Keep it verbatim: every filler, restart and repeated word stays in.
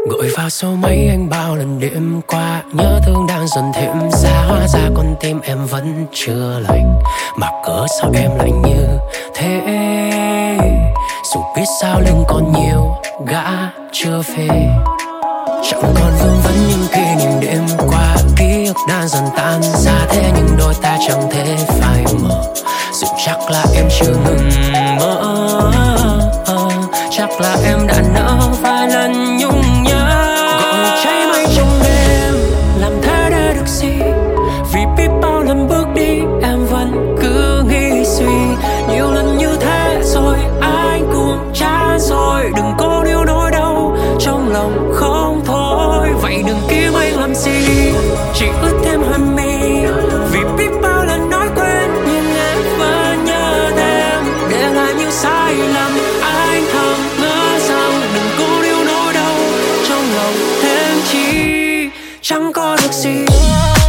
Gọi vào số mấy anh bao lần đêm qua, nhớ thương đang dần thêm xa. Hóa ra con tim em vẫn chưa lành, mà cớ sao em lạnh như thế. Dù biết sao lưng còn nhiều, gã chưa phê. Chẳng còn vương vấn những kỷ niệm đêm qua, ký ức đang dần tan ra. Thế nhưng đôi ta chẳng thể phai mờ, dù chắc là em chưa ngừng mơ. Chắc là em đã nỡ vài lần nhung nhớ. Gọi cháy mây trong đêm, làm thế để được gì? Vì biết bao lần bước đi em vẫn cứ nghĩ suy. Nhiều lần như thế rồi anh cũng chán rồi. Đừng có níu nỗi đau trong lòng không thôi. Vậy đừng kiếm anh làm gì, chỉ ướt thêm hơi mi. Vì biết bao lần nói quên nhưng em vẫn nhớ thêm. Để lại những sai lầm anh thầm ngỡ rằng đừng cố níu nỗi đau trong lòng thêm chi. Chẳng có được gì.